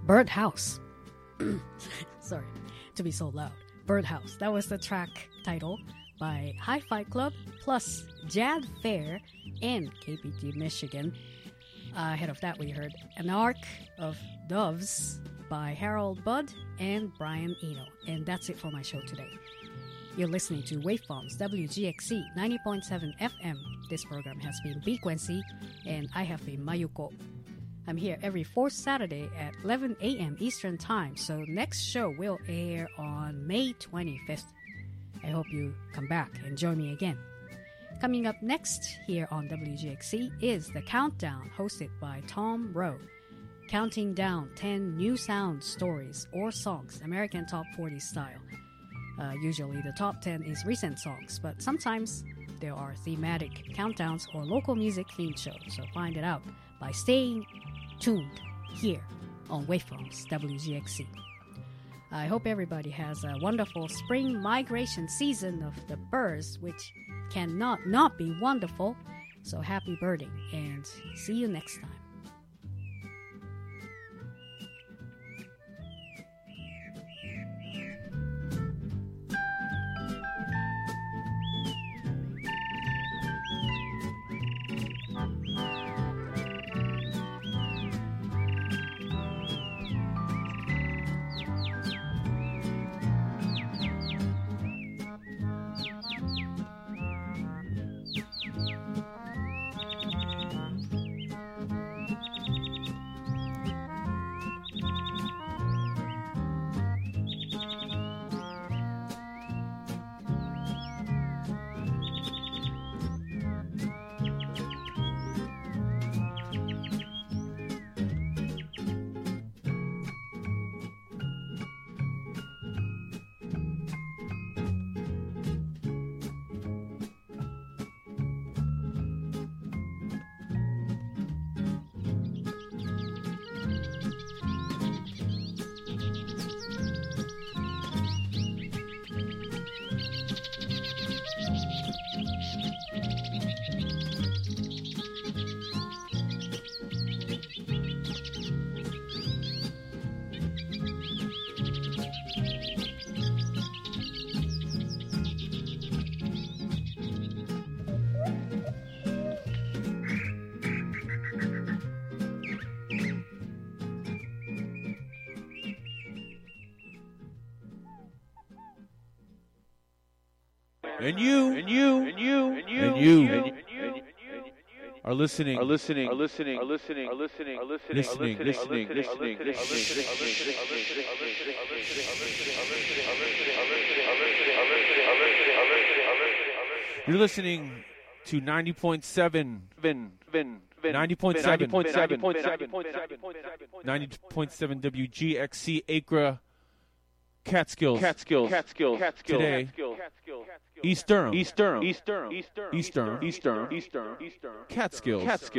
Birdhouse. Sorry to be so loud. Birdhouse. That was the track title by Hi-Fi Club plus Jad Fair and KPT Michigan. Ahead of that, we heard An Ark of Doves by Harold Budd and Brian Eno. And that's it for my show today. You're listening to Waveforms WGXC 90.7 FM. This program has been B. Quincy, and I have been Mayuko. I'm here every fourth Saturday at 11 a.m. Eastern Time, so next show will air on May 25th. I hope you come back and join me again. Coming up next here on WGXC is The Countdown, hosted by Tom Rowe. Counting down 10 new sound stories or songs, American Top 40 style. Usually the top 10 is recent songs, but sometimes there are thematic countdowns or local music themed shows, so find it out by staying tuned here on Waveforms WGXC. I hope everybody has a wonderful spring migration season of the birds, which cannot not be wonderful. So happy birding, and see you next time. And you are listening. You're listening to 90.7 WGXC Acre Catskills. Today, East Durham. Catskills.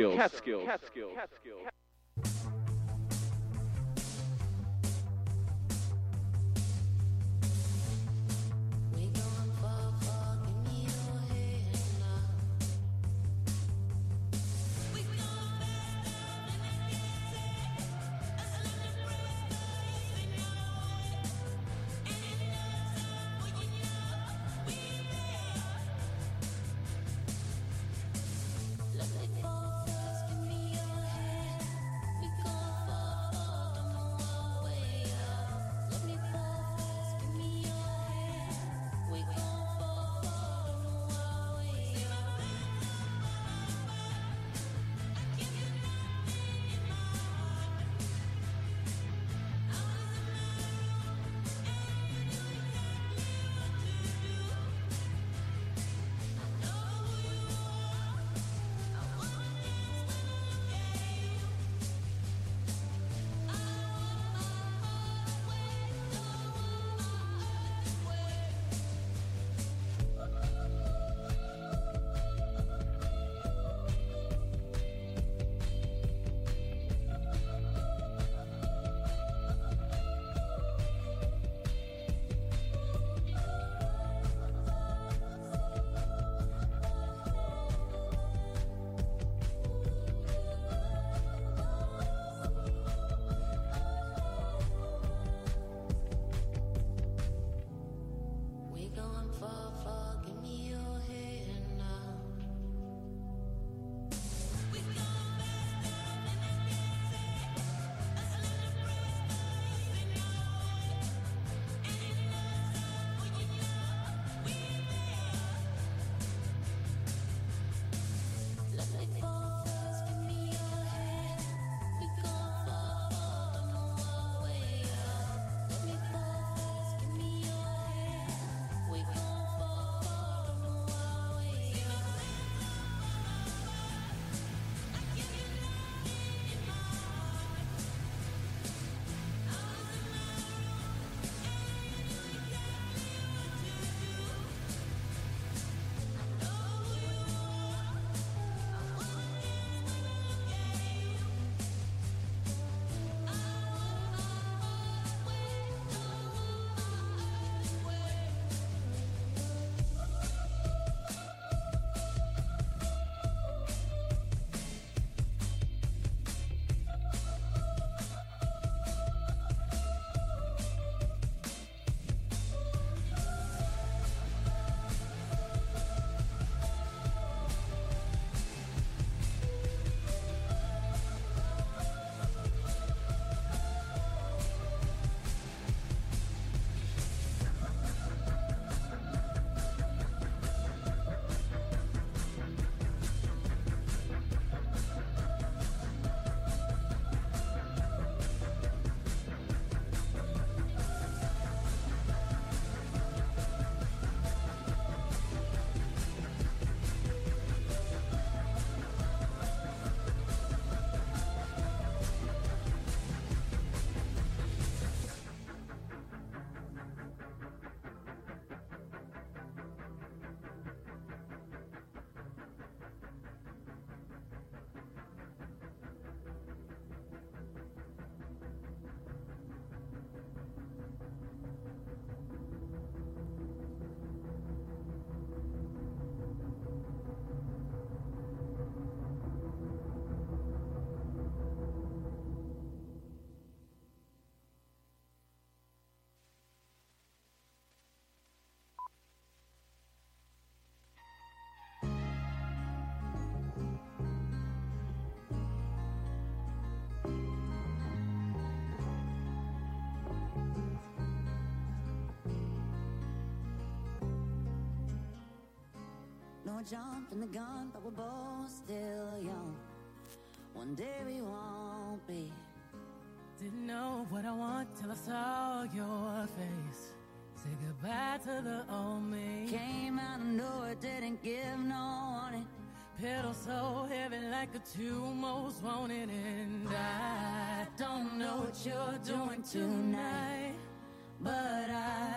we're jumping the gun, but we're both still young. One day we won't be. Didn't know what I want till I saw your face. Say goodbye to the old me. Came out of nowhere, didn't give no warning. Pedal so heavy like a two most wanted. And I don't know what you're doing tonight, but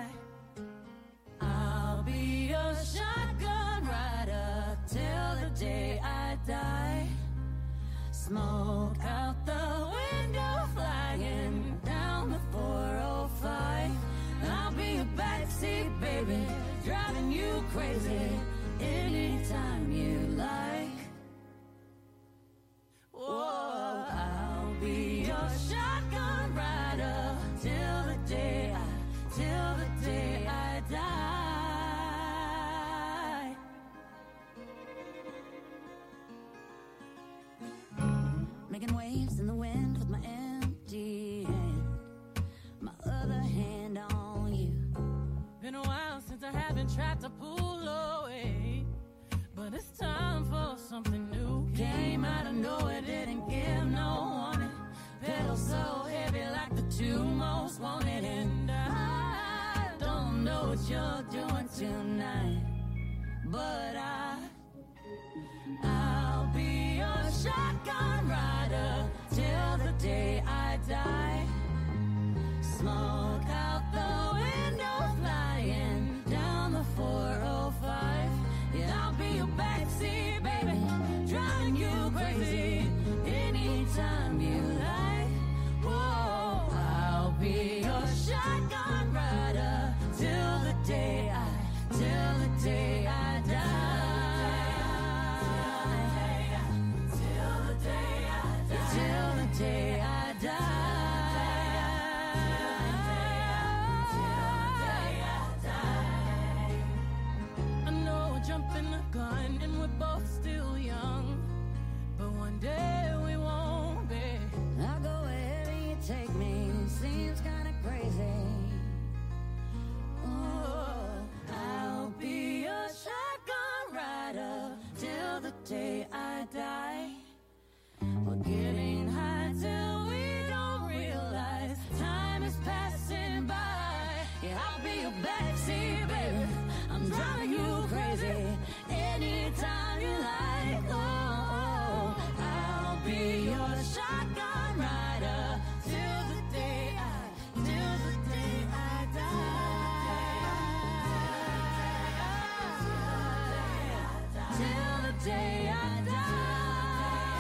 I'll be your shotgun rider till the day I die. Smoke out the window, flying down the 405. I'll be a backseat baby, driving you crazy anytime you like. Whoa, I'll be your shotgun rider till the day I die. Making waves in the wind with my empty hand, my other hand on you. Been a while since I haven't tried to pull away, but it's time for something new. Came out of nowhere, didn't give no warning. Pedal so heavy like the two most wanted. And I don't know what you're doing tonight, but I'll be your shotgun rider till the day I die. Smoke out the window, flying down the 405. Yeah, I'll be your backseat baby, driving you crazy anytime you like. Whoa, I'll be your shotgun rider till the day I die. Till the day I die. Till the day I die. I know we're jumping the gun and we're both still young, but one day we won't be. I'll go wherever you take me, seems kinda crazy. Oh, I'll be your shotgun rider till the day I die. We're getting high till we don't realize time is passing by. Yeah, I'll be your backseat baby, I'm driving you crazy anytime you like. Oh, I'll be your shotgun rider till the day I die. Till the day I die.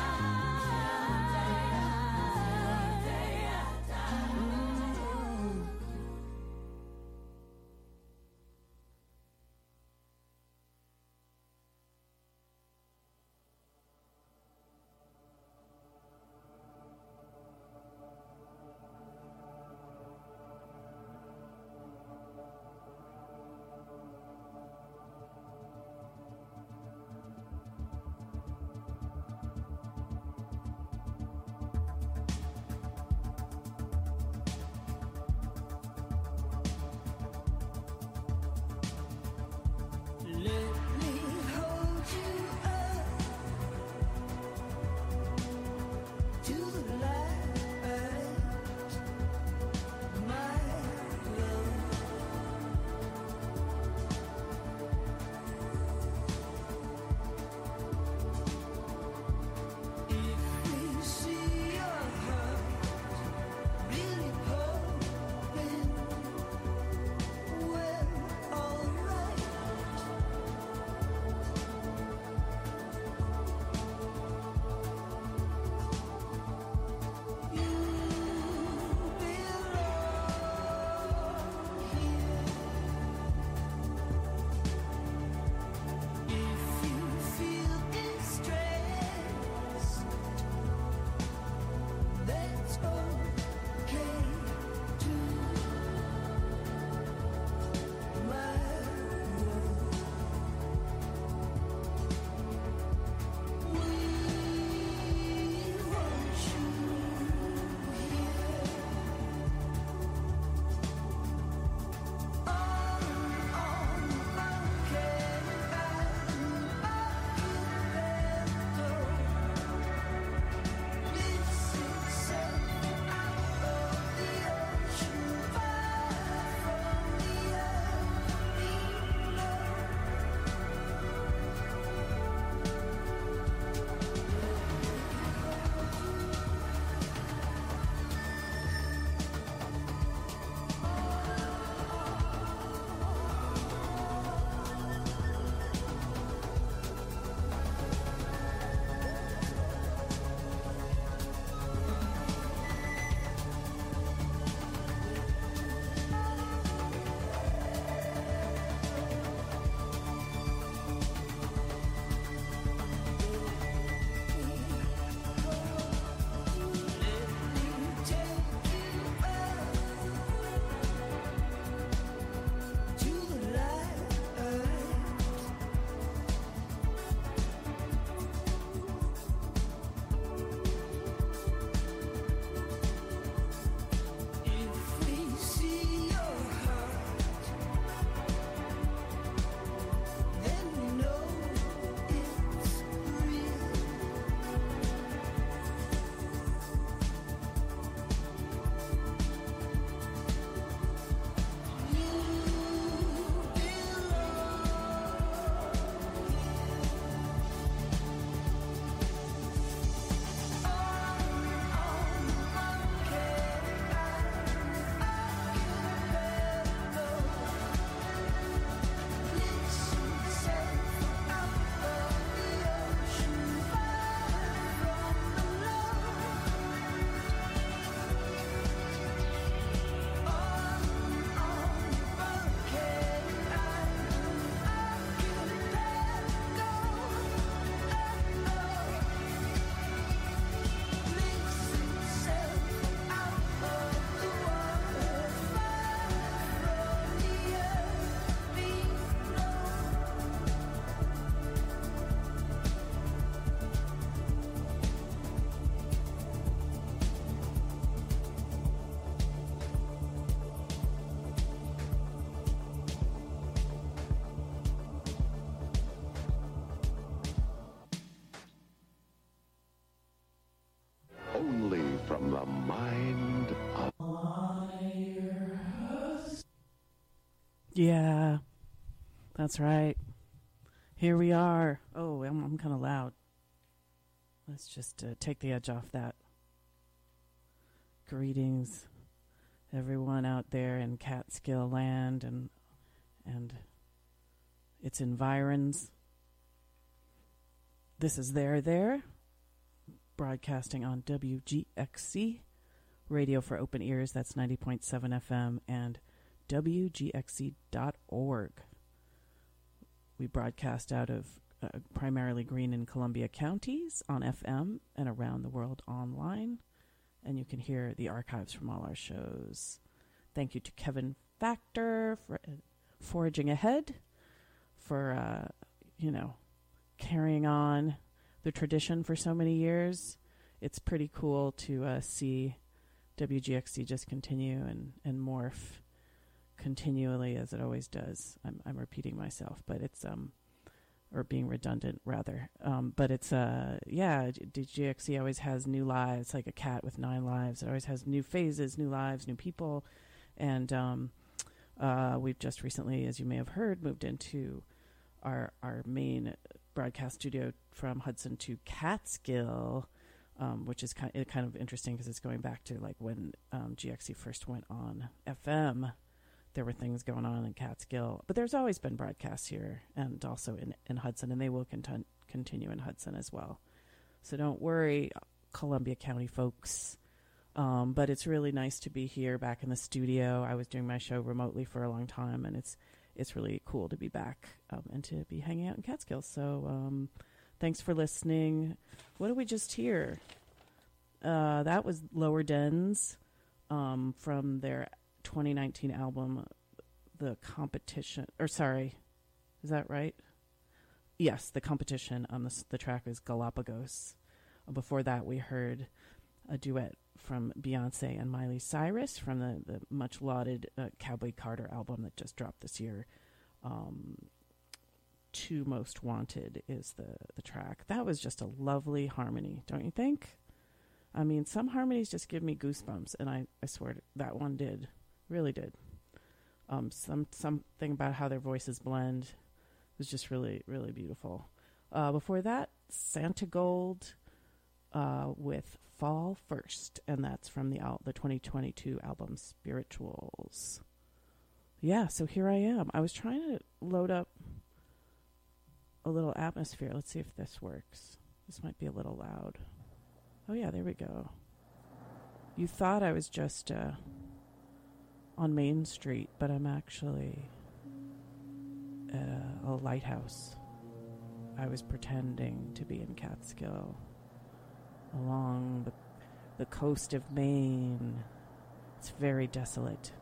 Yeah, that's right. Here we are. Oh, I'm kind of loud. Let's just take the edge off that. Greetings, everyone out there in Catskill land and its environs. This is There, broadcasting on WGXC, Radio for Open Ears. That's 90.7 FM and WGXC.org. We broadcast out of primarily Greene and Columbia counties on FM and around the world online. And you can hear the archives from all our shows. Thank you to Kevin Factor for foraging ahead, for, carrying on the tradition for so many years. It's pretty cool to see WGXC just continue and morph continually as it always does. I'm repeating myself, but it's or being redundant rather. But it's WGXC always has new lives, like a cat with 9 lives. It always has new phases, new lives, new people, and we've just recently, as you may have heard, moved into our main broadcast studio from Hudson to Catskill, which is kind of interesting because it's going back to like when GXC first went on FM. There were things going on in Catskill, but there's always been broadcasts here and also in Hudson, and they will continue in Hudson as well. So don't worry, Columbia County folks. But it's really nice to be here back in the studio. I was doing my show remotely for a long time, and it's really cool to be back and to be hanging out in Catskill. So thanks for listening. What did we just hear? That was Lower Dens from their 2019 album, The Competition. Or sorry, is that right? Yes, The Competition. The track is Galapagos. Before that, we heard a duet from Beyonce and Miley Cyrus from the much lauded Cowboy Carter album that just dropped this year. Two Most Wanted is the track. That was just a lovely harmony, don't you think? I mean, some harmonies just give me goosebumps, and I swear that one did. Really did. Something about how their voices blend was just really, really beautiful. Before that, Santa Gold with Fall First, and that's from the 2022 album Spirituals. Yeah, so here I am. I was trying to load up a little atmosphere. Let's see if this works. This might be a little loud. Oh yeah, there we go. You thought I was just on Main Street, but I'm actually a lighthouse. I was pretending to be in Catskill along the coast of Maine. It's very desolate.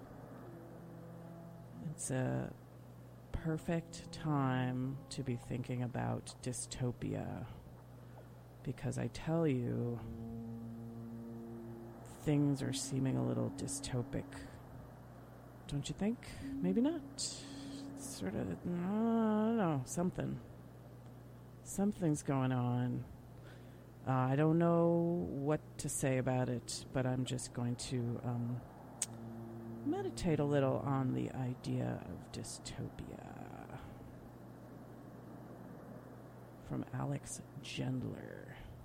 It's a perfect time to be thinking about dystopia, because I tell you, things are seeming a little dystopic. Don't you think? Maybe not. It's sort of, I don't know, something's going on. I don't know what to say about it, but I'm just going to meditate a little on the idea of dystopia. From Alex Gendler.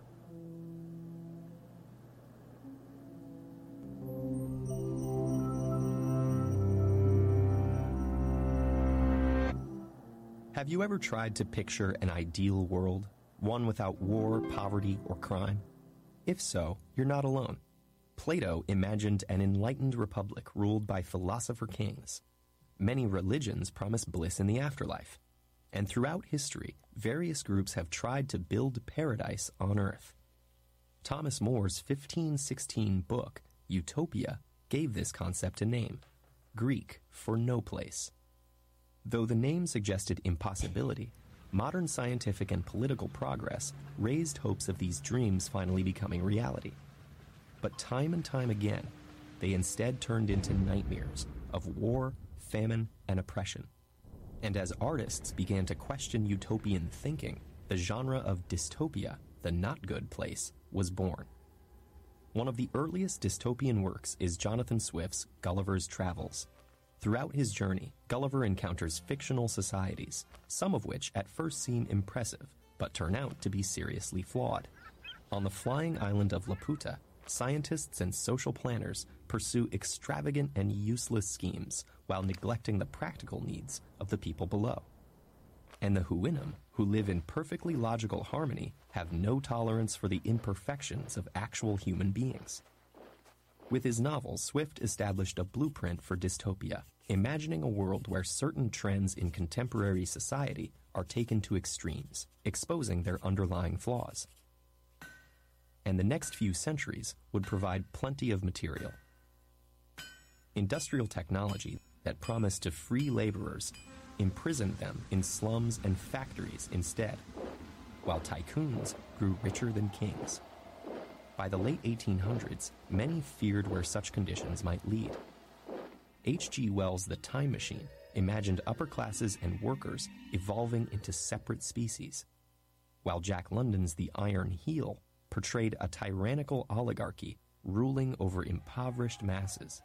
Have you ever tried to picture an ideal world? One without war, poverty, or crime? If so, you're not alone. Plato imagined an enlightened republic ruled by philosopher kings. Many religions promise bliss in the afterlife. And throughout history, various groups have tried to build paradise on Earth. Thomas More's 1516 book, Utopia, gave this concept a name, Greek for no place. Though the name suggested impossibility, modern scientific and political progress raised hopes of these dreams finally becoming reality. But time and time again, they instead turned into nightmares of war, famine, and oppression. And as artists began to question utopian thinking, the genre of dystopia, the not good place, was born. One of the earliest dystopian works is Jonathan Swift's Gulliver's Travels. Throughout his journey, Gulliver encounters fictional societies, some of which at first seem impressive, but turn out to be seriously flawed. On the flying island of Laputa, scientists and social planners pursue extravagant and useless schemes while neglecting the practical needs of the people below. And the Huinum, who live in perfectly logical harmony, have no tolerance for the imperfections of actual human beings. With his novel, Swift established a blueprint for dystopia, imagining a world where certain trends in contemporary society are taken to extremes, exposing their underlying flaws. And the next few centuries would provide plenty of material. Industrial technology that promised to free laborers imprisoned them in slums and factories instead, while tycoons grew richer than kings. By the late 1800s, many feared where such conditions might lead. H.G. Wells' The Time Machine imagined upper classes and workers evolving into separate species, while Jack London's The Iron Heel portrayed a tyrannical oligarchy ruling over impoverished masses.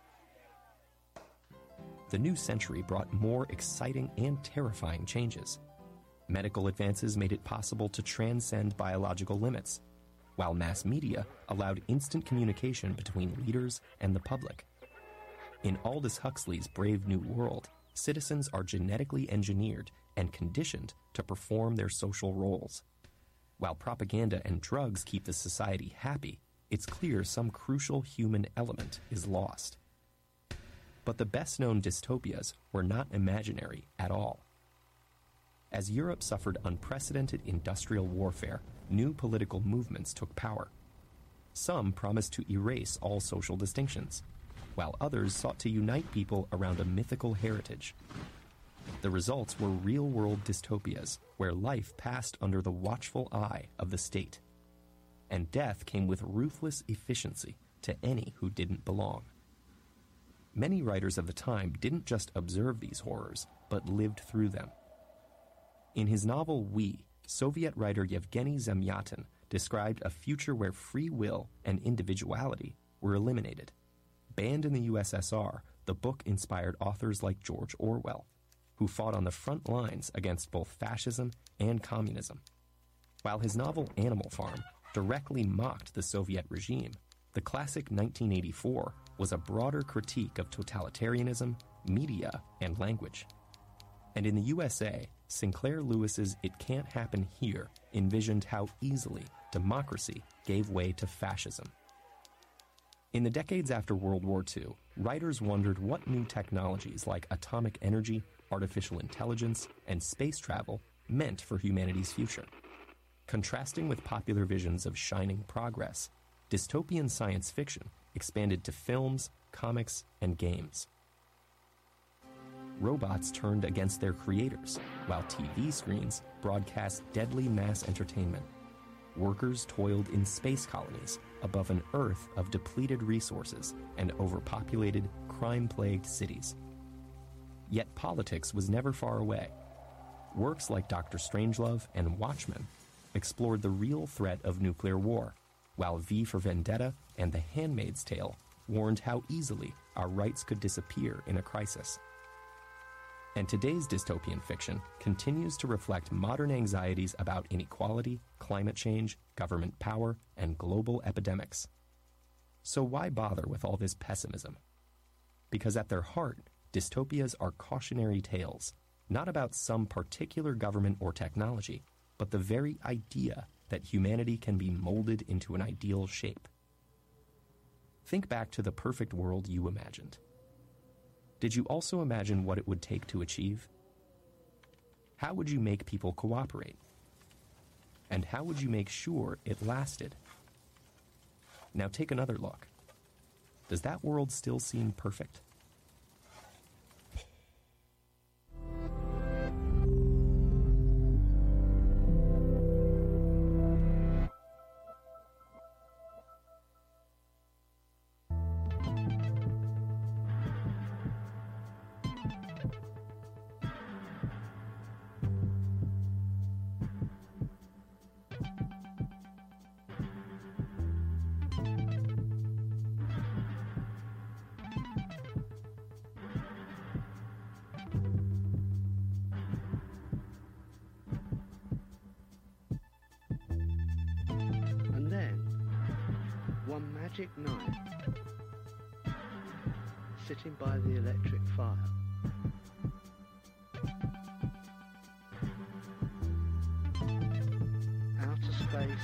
The new century brought more exciting and terrifying changes. Medical advances made it possible to transcend biological limits, while mass media allowed instant communication between leaders and the public. In Aldous Huxley's Brave New World, citizens are genetically engineered and conditioned to perform their social roles. While propaganda and drugs keep the society happy, it's clear some crucial human element is lost. But the best-known dystopias were not imaginary at all. As Europe suffered unprecedented industrial warfare, new political movements took power. Some promised to erase all social distinctions, while others sought to unite people around a mythical heritage. The results were real-world dystopias, where life passed under the watchful eye of the state, and death came with ruthless efficiency to any who didn't belong. Many writers of the time didn't just observe these horrors, but lived through them. In his novel We, Soviet writer Yevgeny Zamyatin described a future where free will and individuality were eliminated. Banned in the USSR, the book inspired authors like George Orwell, who fought on the front lines against both fascism and communism. While his novel Animal Farm directly mocked the Soviet regime, the classic 1984 was a broader critique of totalitarianism, media, and language. And in the USA, Sinclair Lewis's It Can't Happen Here envisioned how easily democracy gave way to fascism. In the decades after World War II, writers wondered what new technologies like atomic energy, artificial intelligence, and space travel meant for humanity's future. Contrasting with popular visions of shining progress, dystopian science fiction expanded to films, comics, and games. Robots turned against their creators, while TV screens broadcast deadly mass entertainment. Workers toiled in space colonies above an Earth of depleted resources and overpopulated, crime-plagued cities. Yet politics was never far away. Works like Dr. Strangelove and Watchmen explored the real threat of nuclear war, while V for Vendetta and The Handmaid's Tale warned how easily our rights could disappear in a crisis. And today's dystopian fiction continues to reflect modern anxieties about inequality, climate change, government power, and global epidemics. So why bother with all this pessimism? Because at their heart, dystopias are cautionary tales, not about some particular government or technology, but the very idea that humanity can be molded into an ideal shape. Think back to the perfect world you imagined. Did you also imagine what it would take to achieve? How would you make people cooperate? And how would you make sure it lasted? Now take another look. Does that world still seem perfect? One magic night, sitting by the electric fire, outer space,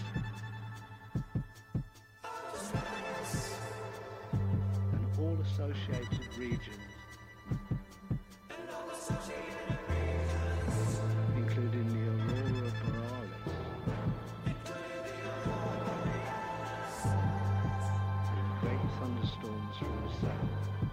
and all associated regions, including the aurora borealis, and great thunderstorms from the south.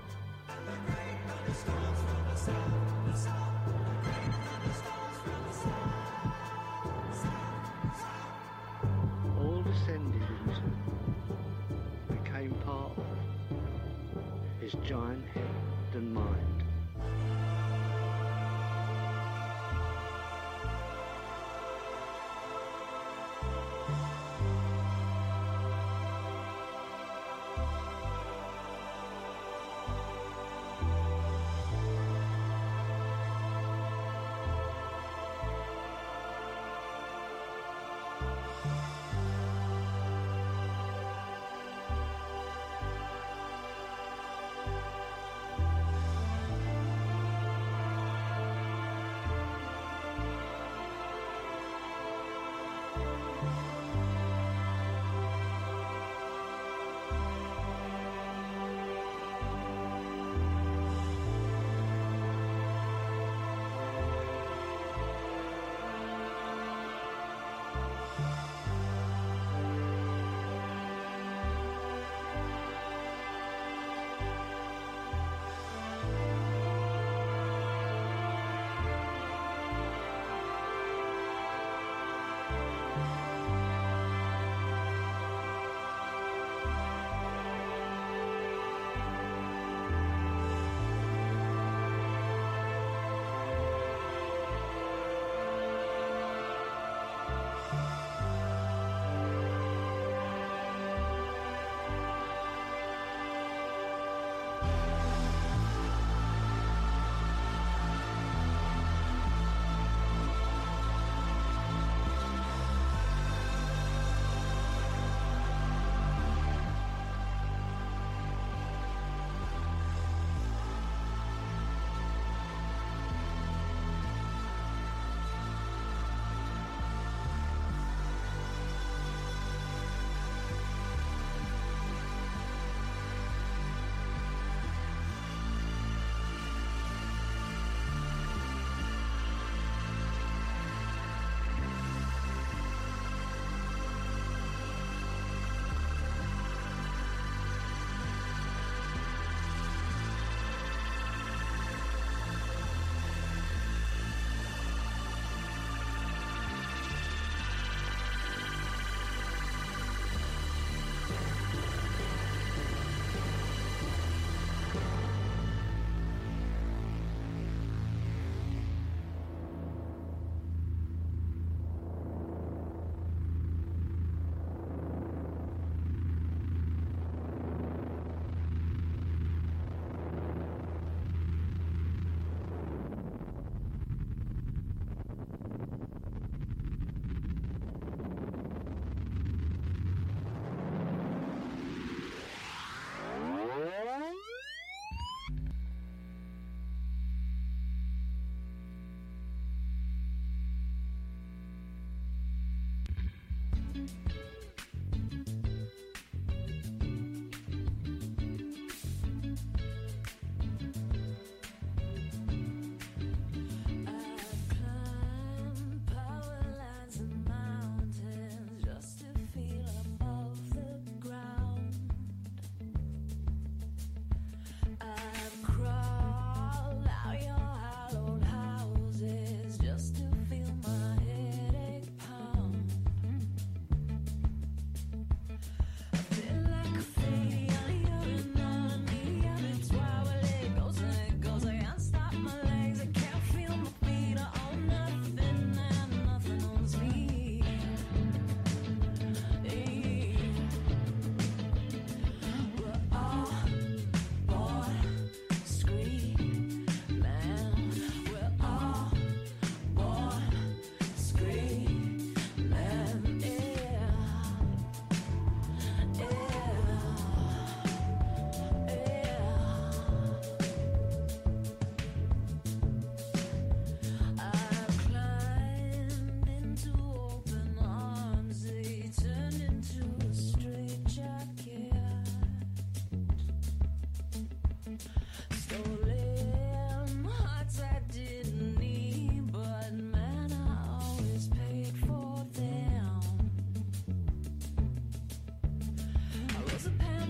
All descended into, became part of, his giant head and mind.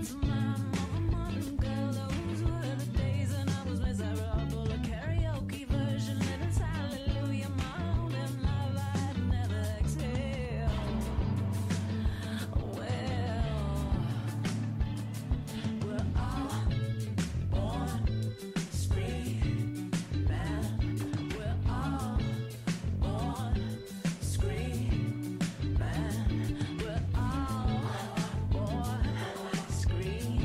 Scream.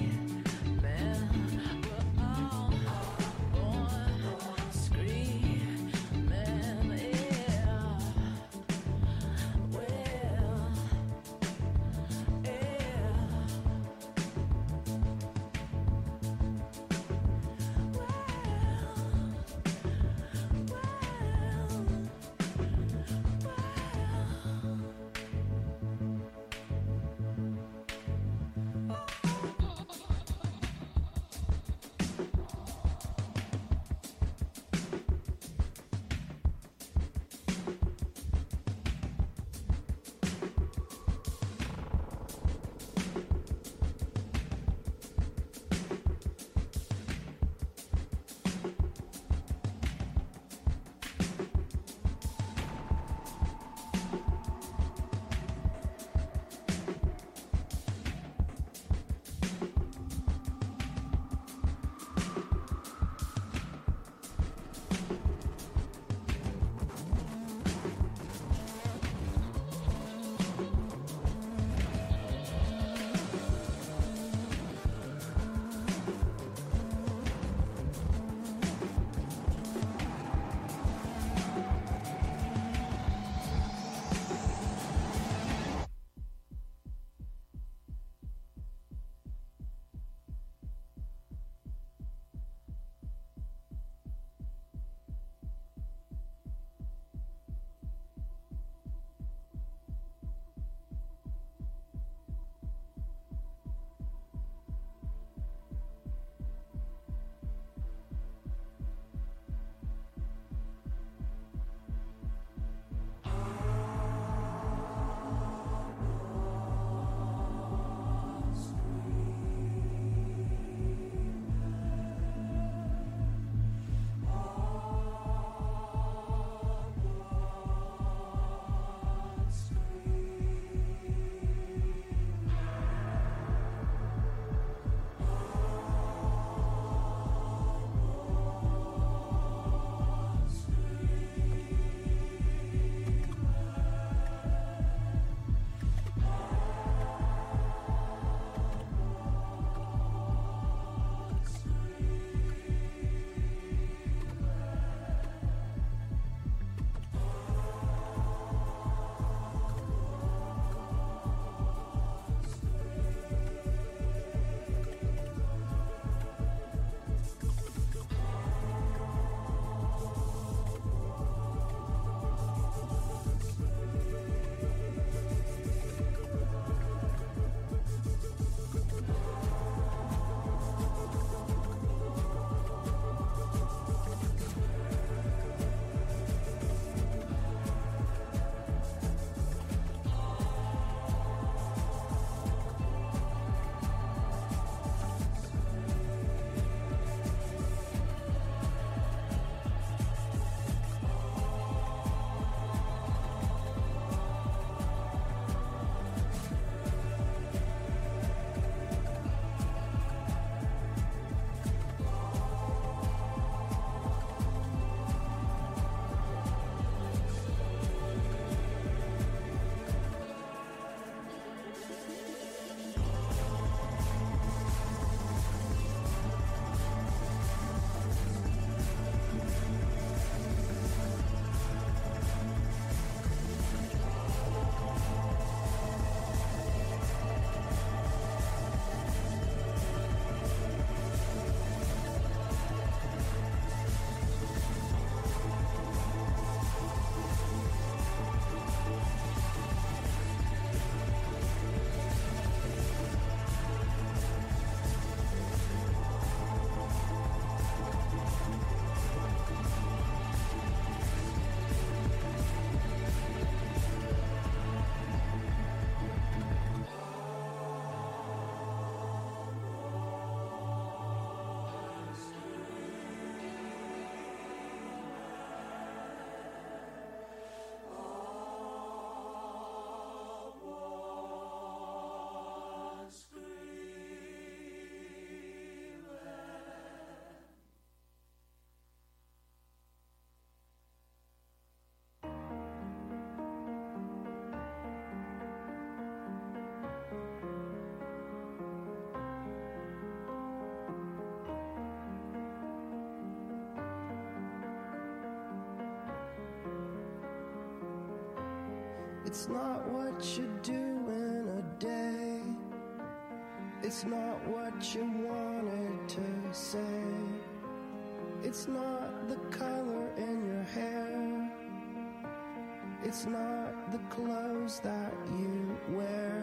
It's not what you do in a day. It's not what you wanted to say. It's not the color in your hair. It's not the clothes that you wear.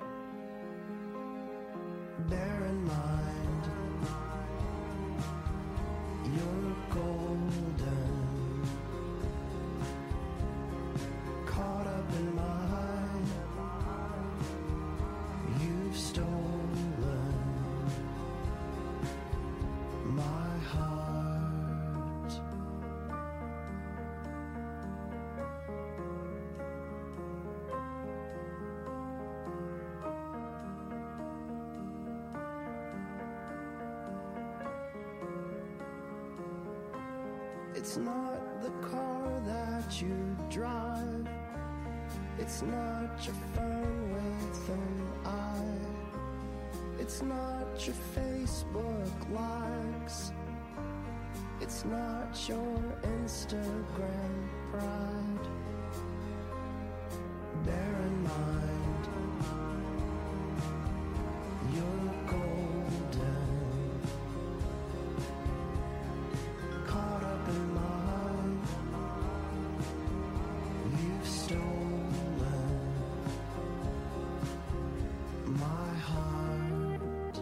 Bear in mind, you're golden. Caught up in mine, you've stolen my heart. It's not the car that you drive. It's not your phone with an eye. It's not your Facebook likes. It's not your Instagram pride. Bear in mind, you're golden. Caught up in mine, you've stolen my heart.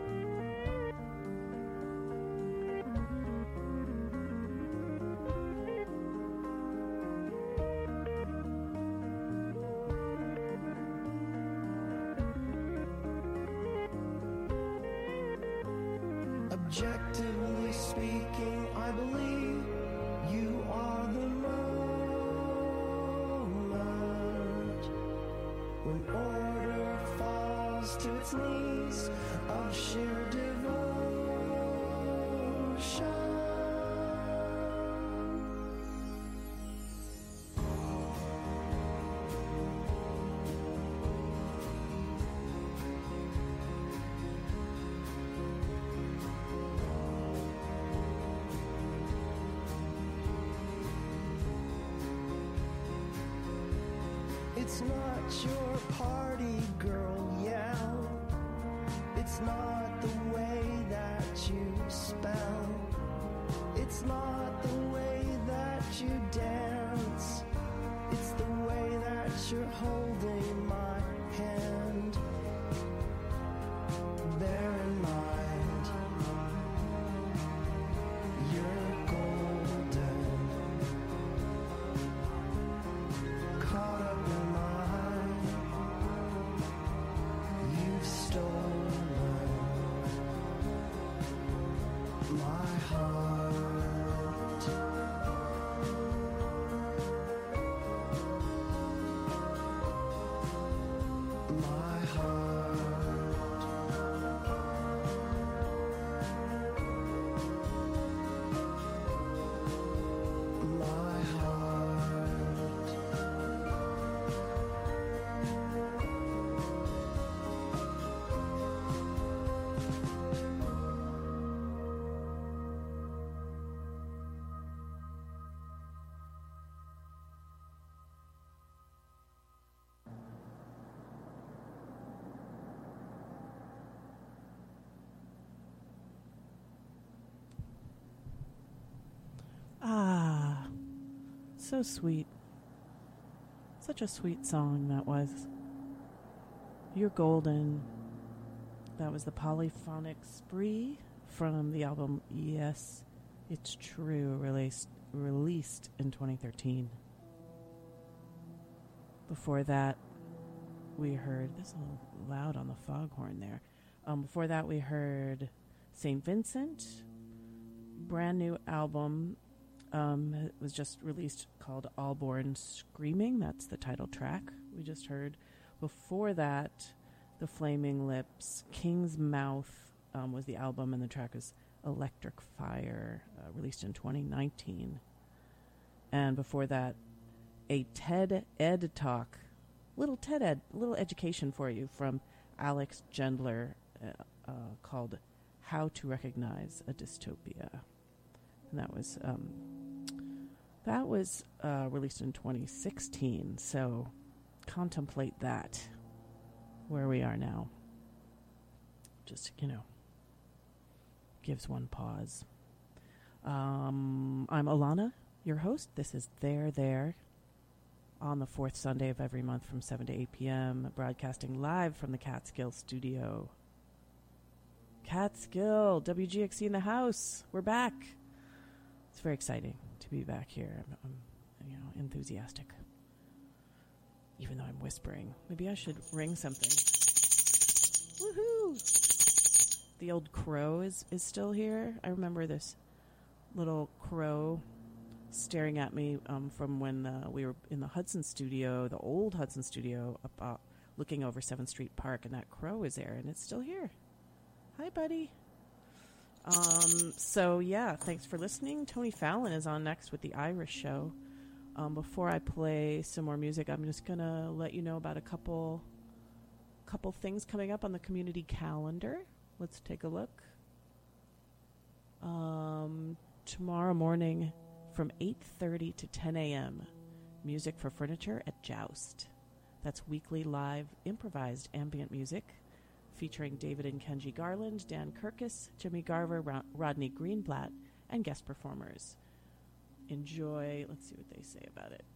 Objectively speaking, I believe you are the moment when order falls to its knees of sheer devotion. It's not your party girl yell. It's not the way that you spell. It's not the way that you dance. It's the way that you're holding my hand. Bear in mind, you're golden. Caught up in mine, you've stolen my heart. My heart. My heart. Ah, so sweet. Such a sweet song that was. You're Golden. That was the Polyphonic Spree from the album Yes, It's True, released in 2013. Before that, we heard, this is a little loud on the foghorn there. Before that, we heard St. Vincent, brand new album. It was just released called All Born Screaming. That's the title track we just heard. Before that, The Flaming Lips, King's Mouth was the album, and the track is Electric Fire, released in 2019. And before that, a TED Ed talk, little education for you from Alex Gendler called How to Recognize a Dystopia. And that was released in 2016. So contemplate that, where we are now. Just, gives one pause. I'm Alana, your host. This is There, on the fourth Sunday of every month from 7 to 8 p.m., broadcasting live from the Catskill studio. Catskill, WGXC in the house. We're back. It's very exciting to be back here. I'm enthusiastic. Even though I'm whispering. Maybe I should ring something. Woohoo! The old crow is still here. I remember this little crow staring at me from when we were in the Hudson studio, the old Hudson studio, up looking over 7th Street Park, and that crow was there, and it's still here. Hi, buddy. So, yeah, thanks for listening. Tony Fallon is on next with The Irish Show. Before I play some more music, I'm just going to let you know about a couple things coming up on the community calendar. Let's take a look. Tomorrow morning from 8:30 to 10 a.m., Music for Furniture at Joust. That's weekly live improvised ambient music featuring David and Kenji Garland, Dan Kirkus, Jimmy Garver, Rodney Greenblatt, and guest performers. Enjoy, let's see what they say about it.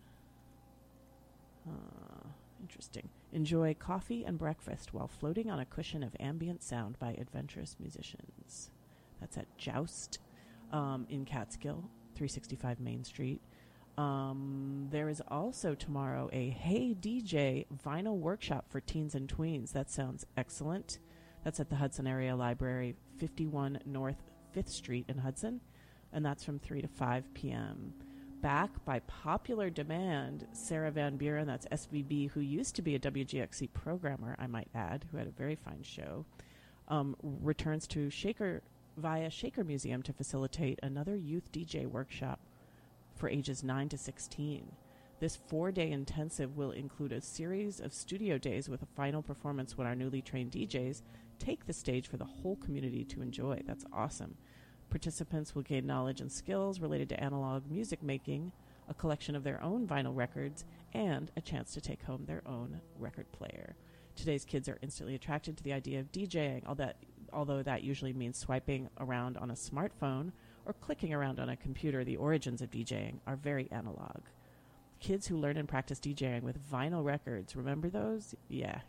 Interesting. Enjoy coffee and breakfast while floating on a cushion of ambient sound by adventurous musicians. That's at Joust in Catskill, 365 Main Street. There is also tomorrow a Hey DJ vinyl workshop for teens and tweens. That sounds excellent. That's at the Hudson Area Library, 51 North 5th Street in Hudson, and that's from 3 to 5 p.m. Back by popular demand, Sarah Van Buren, that's SVB, who used to be a WGXC programmer, I might add, who had a very fine show, returns to Shaker Museum to facilitate another youth DJ workshop for ages 9 to 16. This 4-day intensive will include a series of studio days with a final performance when our newly trained DJs take the stage for the whole community to enjoy. That's awesome. Participants will gain knowledge and skills related to analog music making, a collection of their own vinyl records, and a chance to take home their own record player. Today's kids are instantly attracted to the idea of DJing, although that usually means swiping around on a smartphone or clicking around on a computer. The origins of DJing are very analog. Kids who learn and practice DJing with vinyl records, remember those? Yeah.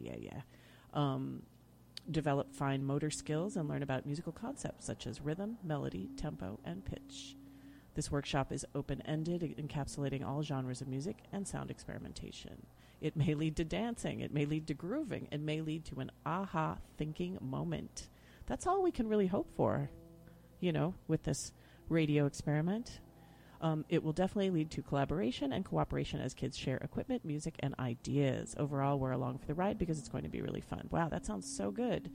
Develop fine motor skills and learn about musical concepts such as rhythm, melody, tempo, and pitch. This workshop is open-ended, encapsulating all genres of music and sound experimentation. It may lead to dancing, it may lead to grooving, it may lead to an aha thinking moment. That's all we can really hope for, with this radio experiment. It will definitely lead to collaboration and cooperation as kids share equipment, music, and ideas. Overall, we're along for the ride because it's going to be really fun. Wow, that sounds so good.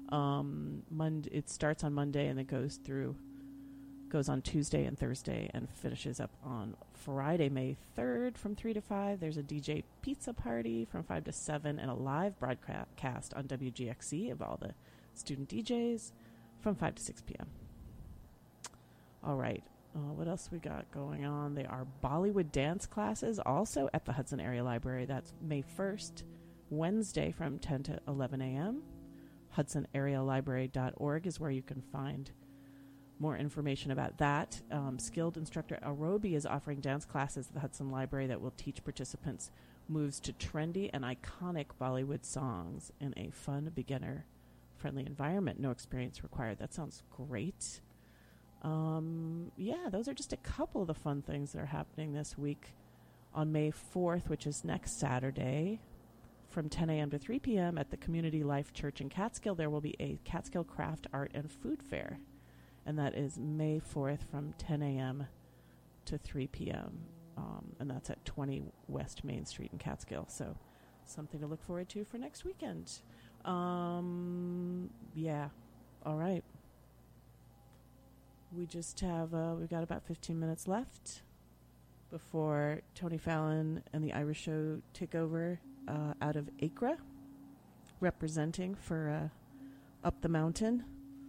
It starts on Monday and it goes on Tuesday and Thursday and finishes up on Friday, May 3rd from 3 to 5. There's a DJ pizza party from 5 to 7 and a live broadcast on WGXC of all the student DJs from 5 to 6 p.m. All right. What else we got going on? There are Bollywood dance classes also at the Hudson Area Library. That's May 1st, Wednesday from 10 to 11 a.m. HudsonAreaLibrary.org is where you can find more information about that. Skilled instructor Arobi is offering dance classes at the Hudson Library that will teach participants moves to trendy and iconic Bollywood songs in a fun, beginner-friendly environment. No experience required. That sounds great. Those are just a couple of the fun things that are happening this week. On May 4th, which is next Saturday, from 10 a.m. to 3 p.m. at the Community Life Church in Catskill, there will be a Catskill Craft, Art, and Food Fair. And that is May 4th from 10 a.m. to 3 p.m. And that's at 20 West Main Street in Catskill. So something to look forward to for next weekend. All right. We just have, we've got about 15 minutes left before Tony Fallon and the Irish Show take over out of Accra, representing for Up the Mountain.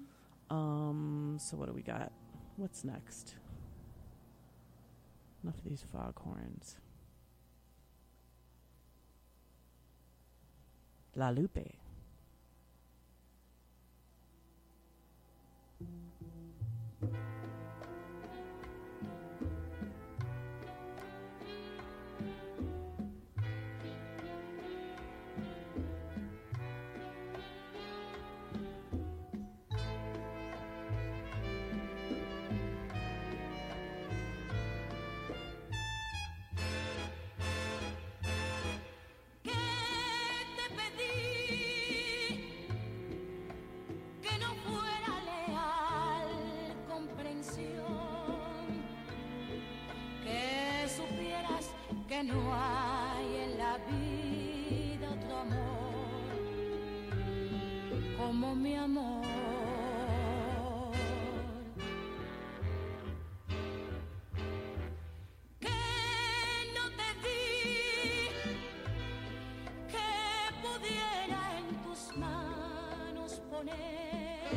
So what do we got? What's next? Enough of these foghorns. La Lupe. Que no hay en la vida otro amor como mi amor. Que no te di, que pudiera en tus manos poner,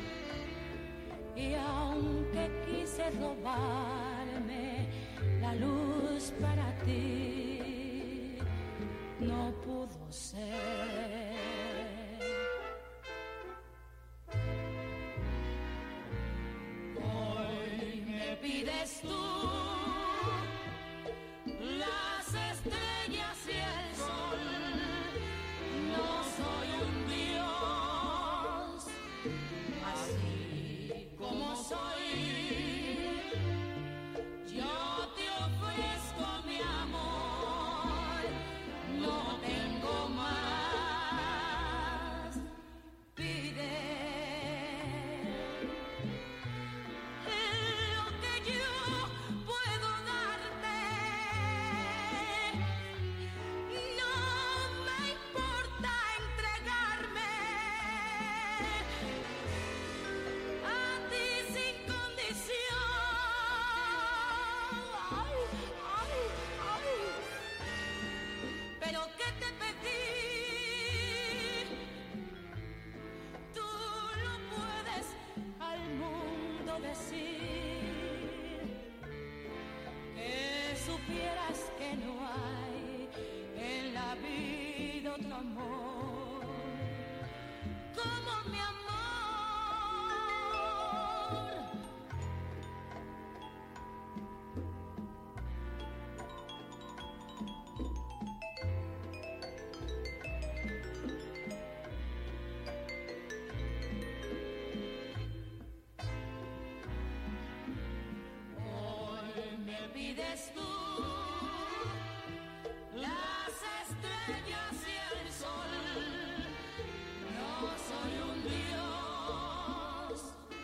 y aunque quise robarme la luz para ti, no pudo ser. Hoy me pides tú las estrellas y el sol. No soy un dios, así como soy. Pides tú las estrellas y el sol. No soy un dios,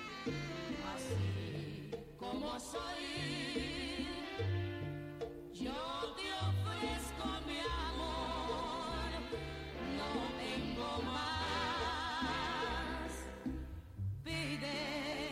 así como soy. Yo te ofrezco mi amor, no tengo más. Pide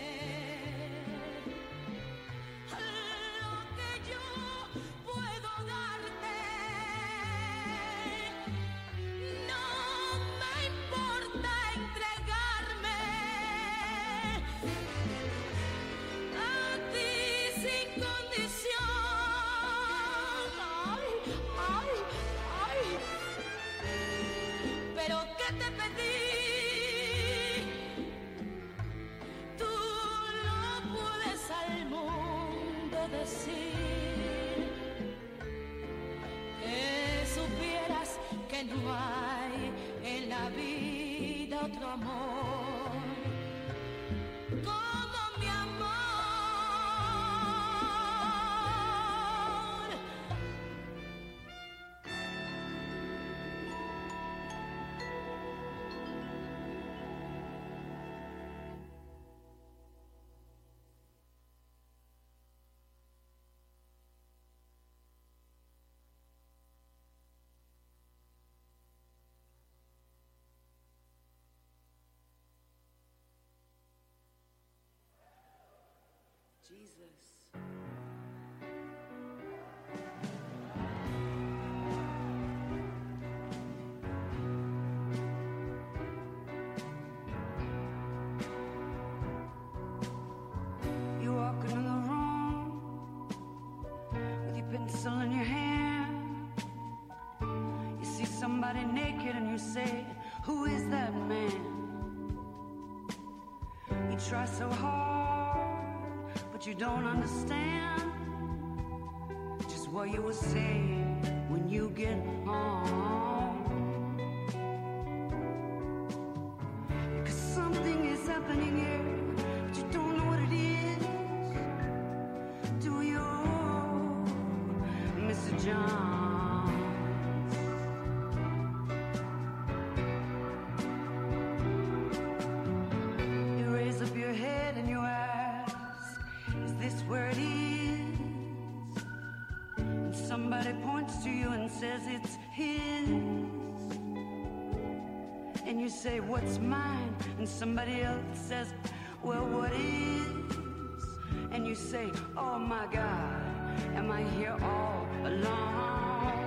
no hay en la vida otro amor como mi amor. Jesus. You walk into the room with your pencil in your hand. You see somebody naked and you say, try so hard, but you don't understand just what you will say when you get home. Because something is happening here, but you don't know what it is. Do you, Mr. John? Where it is, and somebody points to you and says it's his, and you say, what's mine? And somebody else says, well, what is? And you say, oh my God, am I here all alone?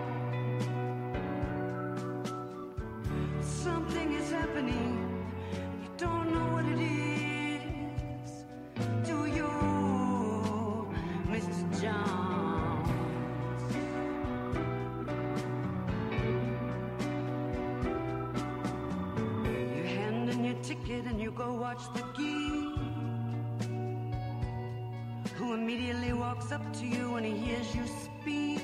Something is happening, you don't know what it is. Do you, Mr. Jones? You hand in your ticket and you go watch the geek, who immediately walks up to you when he hears you speak,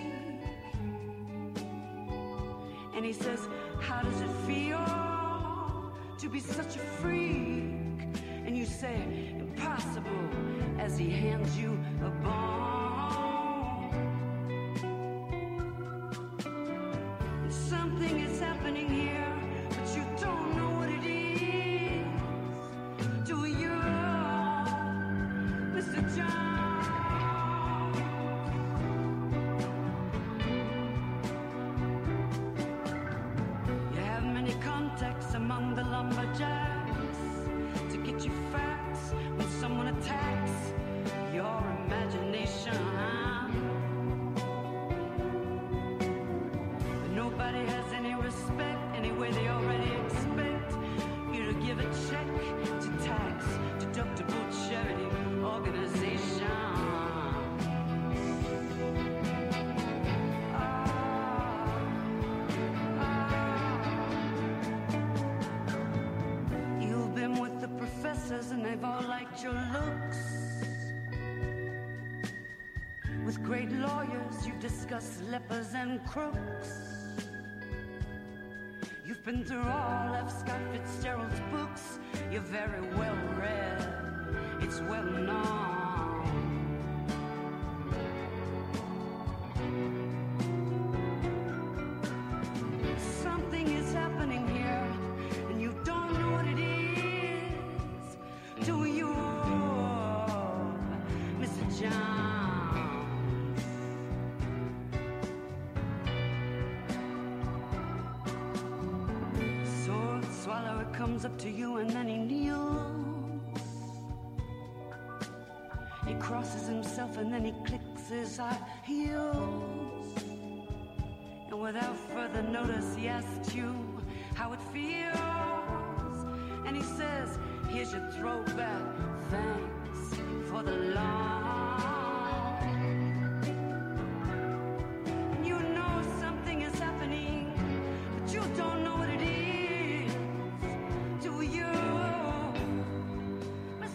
and he says, how does it feel to be such a freak? And you say, impossible, as he hands you a bone. And something is happening here, but you don't know what it is. Do you, Mr. John? You have many contacts among the lumberjacks to get you facts when someone attacks your imagination. But nobody has any respect, anyway they already expect you to give a check to tax deductible charity organization. You've been with the professors and they've all liked your looks. With great lawyers you've discussed lepers and crooks. You've been through all of Scott Fitzgerald's books. You're very well read, it's well known. Something is happening here, and you don't know what it is. Do you, Mr. John? Sword swallower comes up to you and then he kneels. He crosses himself and then he clicks his high heels. And without further notice he asks you how it feels. And he says, here's your throwback, thanks for the long